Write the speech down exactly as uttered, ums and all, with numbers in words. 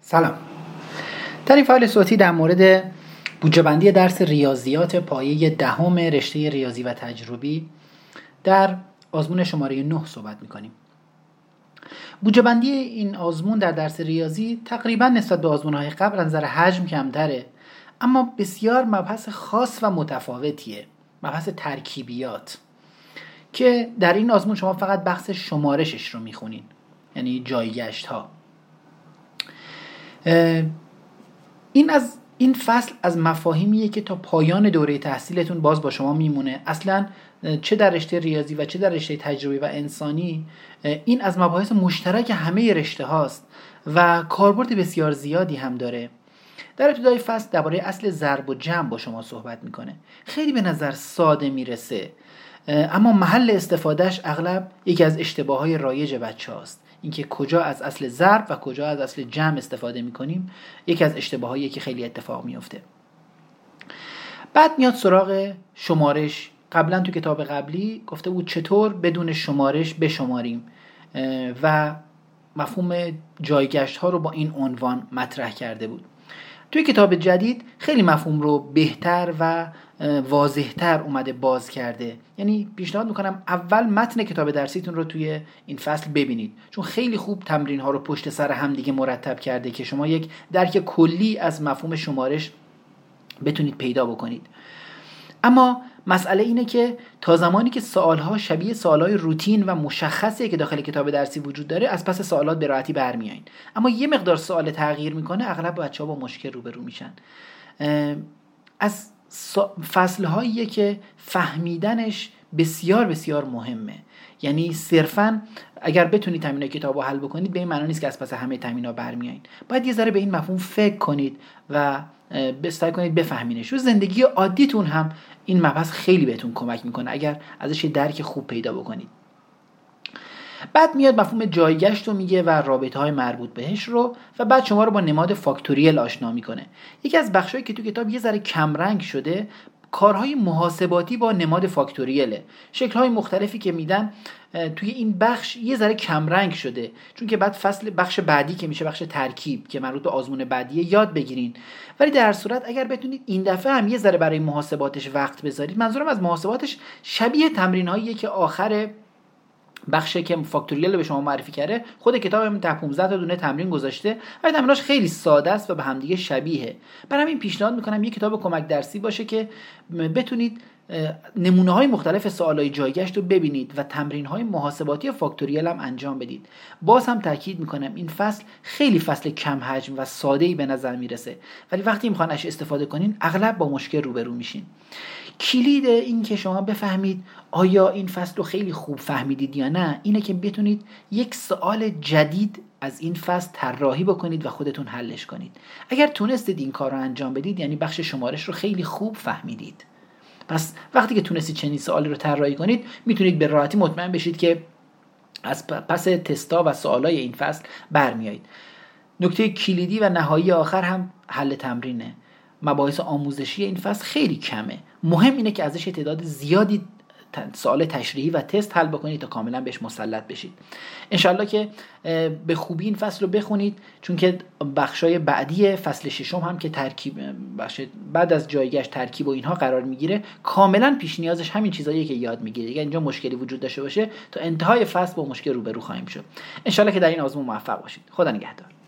سلام. در این فایل صوتی در مورد بودجه بندی درس ریاضیات پایه دهم رشته ریاضی و تجربی در آزمون شماره نه صحبت می‌کنیم. بودجه بندی این آزمون در درس ریاضی تقریبا نسبت به آزمون‌های قبل از نظر حجم کمتره، اما بسیار مبحث خاص و متفاوتیه، مبحث ترکیبیات، که در این آزمون شما فقط بحث شمارشش رو میخونین، یعنی جایگشت ها. این از این فصل از مفاهیمیه که تا پایان دوره تحصیلتون باز با شما میمونه. اصلا چه در رشته ریاضی و چه در رشته تجربی و انسانی این از مباحث مشترک همه رشته هاست و کاربرد بسیار زیادی هم داره. در ابتدای فصل درباره اصل ضرب و جمع با شما صحبت میکنه. خیلی به نظر ساده میرسه، اما محل استفادهش اغلب یکی از اشتباههای رایج بچه هاست. اینکه کجا از اصل ضرب و کجا از اصل جمع استفاده میکنیم یکی از اشتباهایی که خیلی اتفاق میفته. بعد میاد سراغ شمارش. قبلا تو کتاب قبلی گفته بود چطور بدون شمارش بشماریم و مفهوم جایگشت ها رو با این عنوان مطرح کرده بود. توی کتاب جدید خیلی مفهوم رو بهتر و واضحتر اومده باز کرده. یعنی پیشنهاد میکنم اول متن کتاب درسیتون رو توی این فصل ببینید، چون خیلی خوب تمرین ها رو پشت سر هم دیگه مرتب کرده که شما یک درک کلی از مفهوم شمارش بتونید پیدا بکنید. اما مسئله اینه که تا زمانی که سوال‌ها شبیه سوال‌های روتین و مشخصی که داخل کتاب درسی وجود داره، از پس سوالات به راحتی برمیایین. اما یه مقدار سوال تغییر میکنه، اغلب بچه‌ها با مشکل روبرو میشن. از فصل‌هایی که فهمیدنش بسیار بسیار مهمه. یعنی صرفاً اگر بتونید تمرین کتابو حل بکنید به این معنی نیست که از پس همه تمرین‌ها برمیایین. باید یه ذره به این مفهوم فکر کنید و سعی کنید بفهمینش. و زندگی عادیتون هم این مبحث خیلی بهتون کمک میکنه اگر ازش درک خوب پیدا بکنید. بعد میاد مفهوم جایگشت رو میگه و رابطه های مربوط بهش رو، و بعد شما رو با نماد فاکتوریل آشنا میکنه. یکی از بخشایی که تو کتاب یه ذره کم رنگ شده کارهای محاسباتی با نماد فاکتوریله. شکل‌های مختلفی که میدن توی این بخش یه ذره کم رنگ شده، چون که بعد فصل بخش بعدی که میشه بخش ترکیب که مربوط به آزمون بعدیه یاد بگیرین. ولی در هر صورت اگر بتونید این دفعه هم یه ذره برای محاسباتش وقت بذارید، منظورم از محاسباتش شبیه تمرین‌هاییه که آخر بخشی که فاکتوریال به شما معرفی کرده، خود کتاب هم تا پانزده تا دونه تمرین گذاشته و تمریناش خیلی ساده است و به هم دیگه شبیه. برای همین پیشنهاد میکنم یه کتاب کمک درسی باشه که بتونید نمونه‌های مختلف سوالای جایگشت رو ببینید و تمرین‌های محاسباتی فاکتوریال هم انجام بدید. باز هم تاکید میکنم این فصل خیلی فصل کم حجم و ساده‌ای به نظر میرسه، ولی وقتی میخوان ازش استفاده کنین اغلب با مشکل روبرو میشین. کلید این که شما بفهمید آیا این فصل رو خیلی خوب فهمیدید یا نه اینه که بتونید یک سوال جدید از این فصل طراحی بکنید و خودتون حلش کنید. اگر تونستید این کار رو انجام بدید یعنی بخش شمارش رو خیلی خوب فهمیدید. پس وقتی که تونستید چنین سوالی رو طراحی کنید میتونید به راحتی مطمئن بشید که از پس تستا و سوالای این فصل برمیایید. نکته کلیدی و نهایی آخر هم حل تمرینه. مباحث آموزشی این فصل خیلی کمه. مهم اینه که ازش تعداد زیادی سوال تشریحی و تست حل بکنید تا کاملا بهش مسلط بشید. انشالله که به خوبی این فصل رو بخونید، چون که بخشای بعدی فصل ششم هم که ترکیب بخش بعد از جایگشت ترکیب و اینها قرار میگیره کاملا پیش نیازش همین چیزاییه که یاد میگیره. اگه اینجا مشکلی وجود داشته باشه تا انتهای فصل با مشکل روبرو خواهیم شد. انشالله که در این آزمون موفق باشید. خدا نگهدار.